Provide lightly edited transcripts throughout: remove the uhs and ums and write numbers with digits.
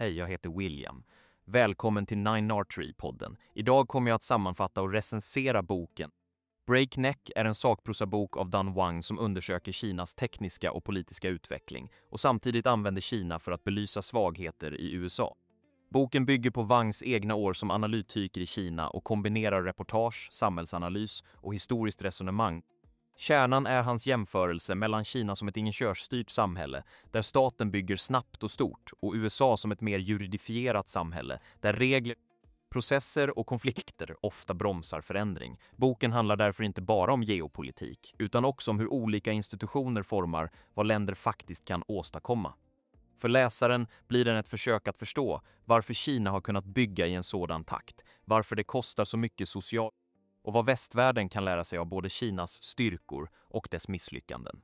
Hej, jag heter William. Välkommen till Nine Archery-podden. Idag kommer jag att sammanfatta och recensera boken. Breakneck är en sakprosabok av Dan Wang som undersöker Kinas tekniska och politiska utveckling och samtidigt använder Kina för att belysa svagheter i USA. Boken bygger på Wangs egna år som analytiker i Kina och kombinerar reportage, samhällsanalys och historiskt resonemang. Kärnan är hans jämförelse mellan Kina som ett ingenjörsstyrt samhälle där staten bygger snabbt och stort och USA som ett mer juridifierat samhälle där regler, processer och konflikter ofta bromsar förändring. Boken handlar därför inte bara om geopolitik utan också om hur olika institutioner formar vad länder faktiskt kan åstadkomma. För läsaren blir den ett försök att förstå varför Kina har kunnat bygga i en sådan takt, varför det kostar så mycket socialt och vad västvärlden kan lära sig av både Kinas styrkor och dess misslyckanden.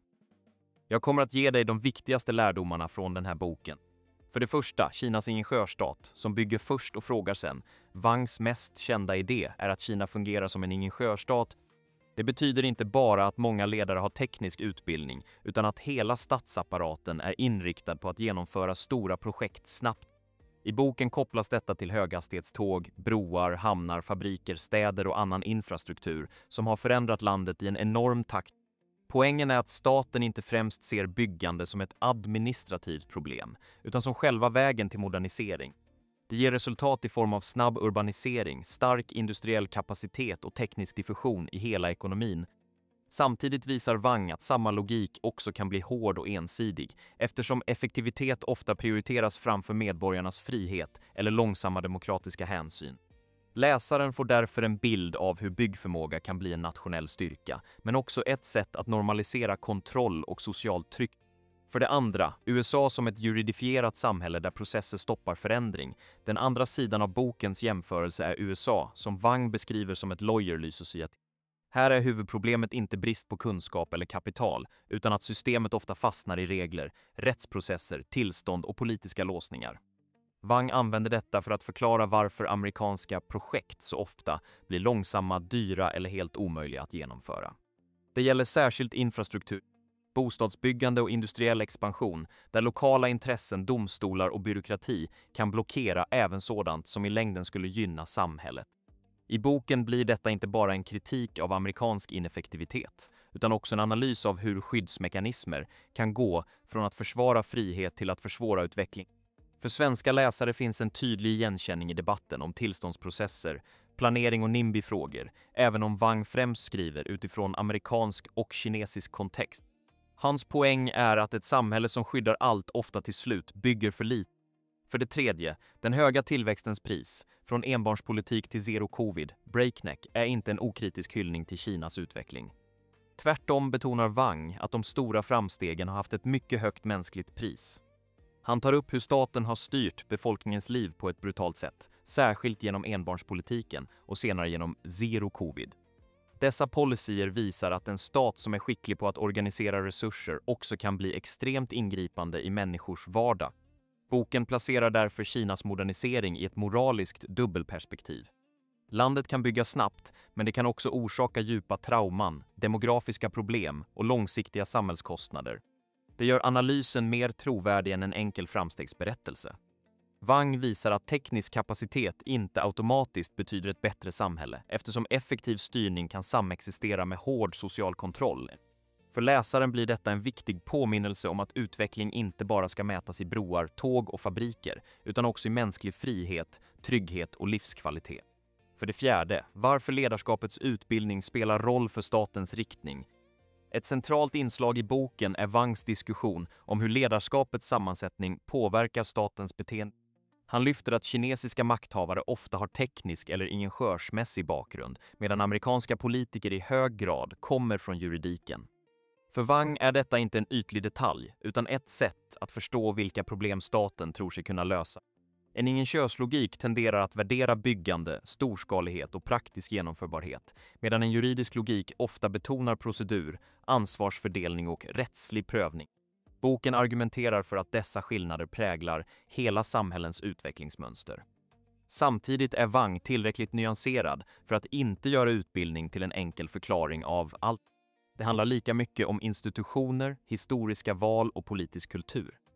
Jag kommer att ge dig de viktigaste lärdomarna från den här boken. För det första, Kinas ingenjörsstat, som bygger först och frågar sen. Wangs mest kända idé är att Kina fungerar som en ingenjörsstat. Det betyder inte bara att många ledare har teknisk utbildning, utan att hela statsapparaten är inriktad på att genomföra stora projekt snabbt. I boken kopplas detta till höghastighetståg, broar, hamnar, fabriker, städer och annan infrastruktur som har förändrat landet i en enorm takt. Poängen är att staten inte främst ser byggande som ett administrativt problem, utan som själva vägen till modernisering. Det ger resultat i form av snabb urbanisering, stark industriell kapacitet och teknisk diffusion i hela ekonomin. Samtidigt visar Wang att samma logik också kan bli hård och ensidig, eftersom effektivitet ofta prioriteras framför medborgarnas frihet eller långsamma demokratiska hänsyn. Läsaren får därför en bild av hur byggförmåga kan bli en nationell styrka, men också ett sätt att normalisera kontroll och socialt tryck. För det andra, USA som ett juridifierat samhälle där processer stoppar förändring. Den andra sidan av bokens jämförelse är USA, som Wang beskriver som ett lawyerly society. Här är huvudproblemet inte brist på kunskap eller kapital, utan att systemet ofta fastnar i regler, rättsprocesser, tillstånd och politiska låsningar. Wang använder detta för att förklara varför amerikanska projekt så ofta blir långsamma, dyra eller helt omöjliga att genomföra. Det gäller särskilt infrastruktur, bostadsbyggande och industriell expansion, där lokala intressen, domstolar och byråkrati kan blockera även sådant som i längden skulle gynna samhället. I boken blir detta inte bara en kritik av amerikansk ineffektivitet, utan också en analys av hur skyddsmekanismer kan gå från att försvara frihet till att försvåra utveckling. För svenska läsare finns en tydlig igenkänning i debatten om tillståndsprocesser, planering och NIMBY-frågor, även om Wang främst skriver utifrån amerikansk och kinesisk kontext. Hans poäng är att ett samhälle som skyddar allt ofta till slut bygger för lite. För det tredje, den höga tillväxtens pris, från enbarnspolitik till zero covid, breakneck, är inte en okritisk hyllning till Kinas utveckling. Tvärtom betonar Wang att de stora framstegen har haft ett mycket högt mänskligt pris. Han tar upp hur staten har styrt befolkningens liv på ett brutalt sätt, särskilt genom enbarnspolitiken och senare genom zero covid. Dessa policyer visar att en stat som är skicklig på att organisera resurser också kan bli extremt ingripande i människors vardag. Boken placerar därför Kinas modernisering i ett moraliskt dubbelperspektiv. Landet kan bygga snabbt, men det kan också orsaka djupa trauman, demografiska problem och långsiktiga samhällskostnader. Det gör analysen mer trovärdig än en enkel framstegsberättelse. Wang visar att teknisk kapacitet inte automatiskt betyder ett bättre samhälle, eftersom effektiv styrning kan samexistera med hård social kontroll. För läsaren blir detta en viktig påminnelse om att utveckling inte bara ska mätas i broar, tåg och fabriker, utan också i mänsklig frihet, trygghet och livskvalitet. För det fjärde, varför ledarskapets utbildning spelar roll för statens riktning. Ett centralt inslag i boken är Wangs diskussion om hur ledarskapets sammansättning påverkar statens beteende. Han lyfter att kinesiska makthavare ofta har teknisk eller ingenjörsmässig bakgrund, medan amerikanska politiker i hög grad kommer från juridiken. För Wang är detta inte en ytlig detalj, utan ett sätt att förstå vilka problem staten tror sig kunna lösa. En ingenjörslogik tenderar att värdera byggande, storskalighet och praktisk genomförbarhet, medan en juridisk logik ofta betonar procedur, ansvarsfördelning och rättslig prövning. Boken argumenterar för att dessa skillnader präglar hela samhällens utvecklingsmönster. Samtidigt är Wang tillräckligt nyanserad för att inte göra utbildning till en enkel förklaring av allt. Det handlar lika mycket om institutioner, historiska val och politisk kultur.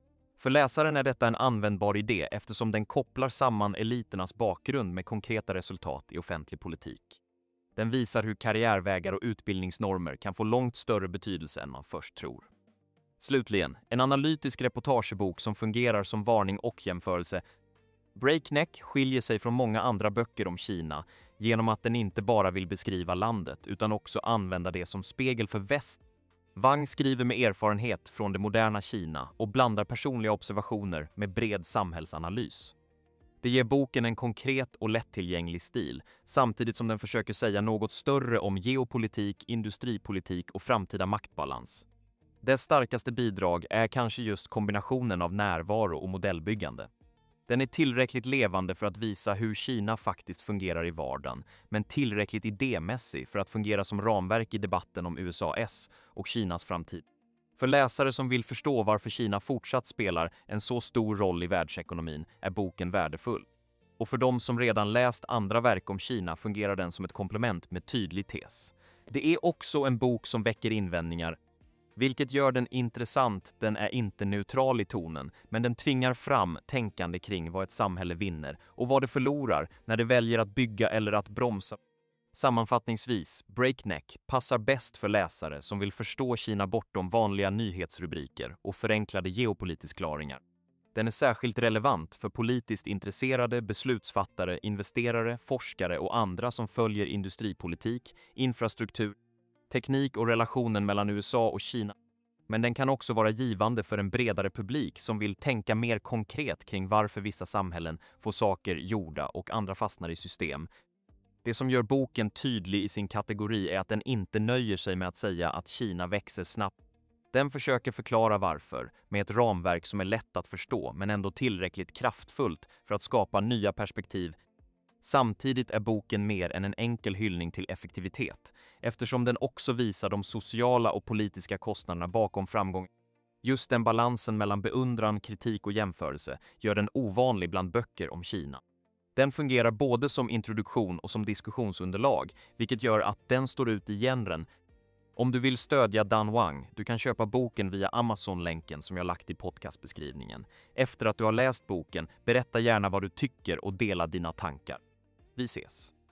För läsaren är detta en användbar idé eftersom den kopplar samman eliternas bakgrund med konkreta resultat i offentlig politik. Den visar hur karriärvägar och utbildningsnormer kan få långt större betydelse än man först tror. Slutligen, en analytisk reportagebok som fungerar som varning och jämförelse. Breakneck skiljer sig från många andra böcker om Kina genom att den inte bara vill beskriva landet utan också använda det som spegel för väst. Wang skriver med erfarenhet från det moderna Kina och blandar personliga observationer med bred samhällsanalys. Det ger boken en konkret och lättillgänglig stil, samtidigt som den försöker säga något större om geopolitik, industripolitik och framtida maktbalans. Dess starkaste bidrag är kanske just kombinationen av närvaro och modellbyggande. Den är tillräckligt levande för att visa hur Kina faktiskt fungerar i vardagen, men tillräckligt idémässig för att fungera som ramverk i debatten om USA:s och Kinas framtid. För läsare som vill förstå varför Kina fortsatt spelar en så stor roll i världsekonomin är boken värdefull. Och för de som redan läst andra verk om Kina fungerar den som ett komplement med tydlig tes. Det är också en bok som väcker invändningar, vilket gör den intressant. Den är inte neutral i tonen, men den tvingar fram tänkande kring vad ett samhälle vinner och vad det förlorar när det väljer att bygga eller att bromsa. Sammanfattningsvis, Breakneck passar bäst för läsare som vill förstå Kina bortom vanliga nyhetsrubriker och förenklade geopolitiska förklaringar. Den är särskilt relevant för politiskt intresserade, beslutsfattare, investerare, forskare och andra som följer industripolitik, infrastruktur, teknik och relationen mellan USA och Kina. Men den kan också vara givande för en bredare publik som vill tänka mer konkret kring varför vissa samhällen får saker gjorda och andra fastnar i system. Det som gör boken tydlig i sin kategori är att den inte nöjer sig med att säga att Kina växer snabbt. Den försöker förklara varför, med ett ramverk som är lätt att förstå men ändå tillräckligt kraftfullt för att skapa nya perspektiv. Samtidigt är boken mer än en enkel hyllning till effektivitet, eftersom den också visar de sociala och politiska kostnaderna bakom framgång. Just den balansen mellan beundran, kritik och jämförelse gör den ovanlig bland böcker om Kina. Den fungerar både som introduktion och som diskussionsunderlag, vilket gör att den står ut i genren. Om du vill stödja Dan Wang, du kan köpa boken via Amazon-länken som jag lagt i podcastbeskrivningen. Efter att du har läst boken, berätta gärna vad du tycker och dela dina tankar. Vi ses!